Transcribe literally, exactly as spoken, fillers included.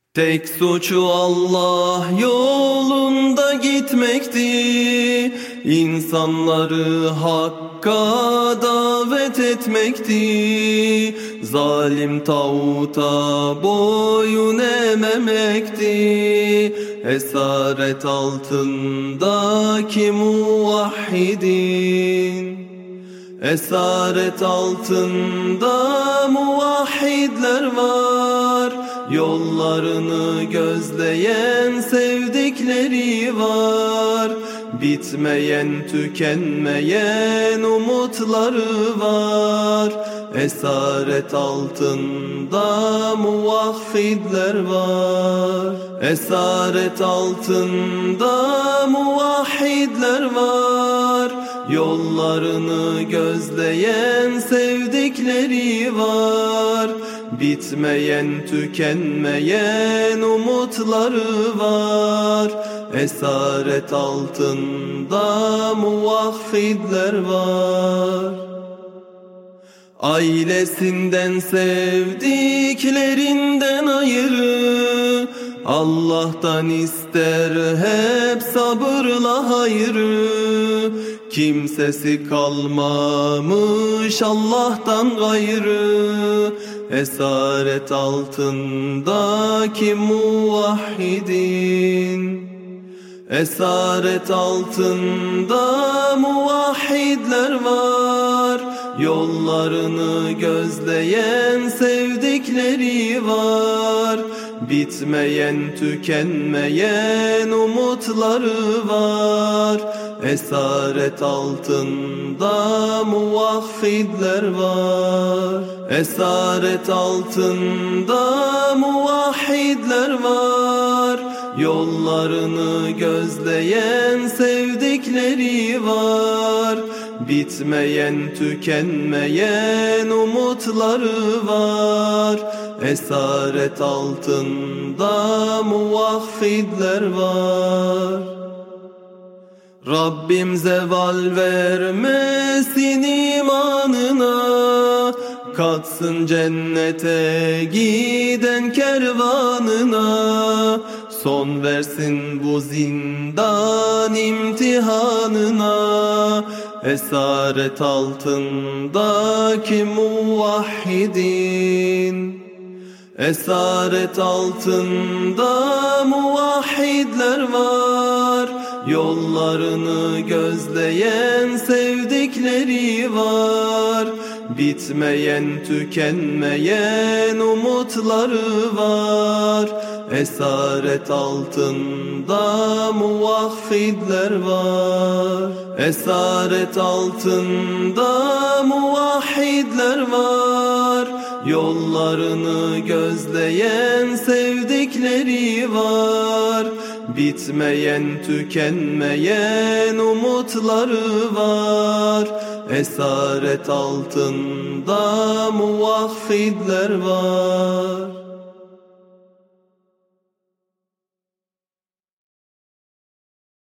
Tek suçu Allah yolunda gitmekti, insanları hakka davet etmekti. Zalim tağuta boyun eğmemekti, esaret altındaki muvahhidin. Esaret altında muvahhidler var, yollarını gözleyen sevdikleri var. Bitmeyen, tükenmeyen umutları var. Esaret altında muvahhidler var. Esaret altında muvahhidler var, yollarını gözleyen sevdikleri var. Bitmeyen, tükenmeyen umutları var. Esaret altında muvahhidler var. Ailesinden, sevdiklerinden ayrı, Allah'tan ister hep sabırla hayrı. Kimsesi kalmamış Allah'tan gayrı, esaret altındaki muvahhidin. Esaret altında muvahhidler var, yollarını gözleyen sevdikleri var. Bitmeyen, tükenmeyen umutları var. Esaret altında muvahhidler var. Esaret altında muvahhidler var, yollarını gözleyen sevdikleri var. Bitmeyen, tükenmeyen umutları var. Esaret altında muvahhidler var. Rabbim zeval vermesin imanına, katsın cennete giden kervanına. Son versin bu zindan imtihanına, esaret altındaki muvahhidin. Esaret altında muvahhidler var, yollarını gözleyen sevdikleri var. Bitmeyen, tükenmeyen umutları var. Esaret altında muvahhidler var. Esaret altında muvahhidler var, yollarını gözleyen sevdikleri var. Bitmeyen, tükenmeyen umutları var. Esaret altında muvahhidler var.